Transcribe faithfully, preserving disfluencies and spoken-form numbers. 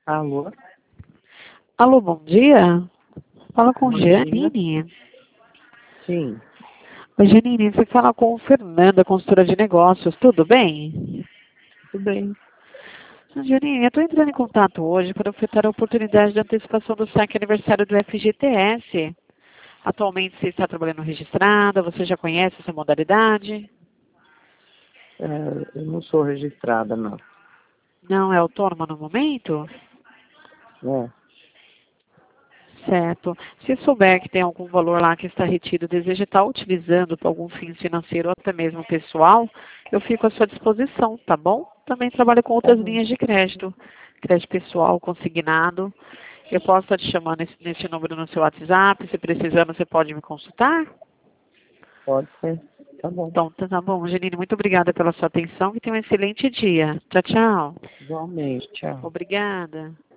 Alô? Alô, bom dia. Fala com Bom dia. Janine. Sim, Oi, Janine, você fala com Fernanda, consultora de negócios, tudo bem? tudo bem. Janine, eu estou entrando em contato hoje para ofertar a oportunidade de antecipação do saque aniversário do F G T S. Atualmente você está trabalhando registrada, você já conhece essa modalidade? É, eu não sou registrada, não. Não é autônoma no momento? É, Certo. Se souber que tem algum valor lá que está retido, deseja estar utilizando para algum fim financeiro ou até mesmo pessoal, eu fico à sua disposição, tá bom? Também trabalho com tá outras bom. linhas de crédito, crédito pessoal, consignado. Eu posso estar te chamando nesse, nesse número no seu WhatsApp, se precisando você pode me consultar? Pode ser. Tá bom. Então, tá tá bom, Janine, muito obrigada pela sua atenção e tenha um excelente dia. Tchau, tchau. Igualmente. Tchau. Obrigada.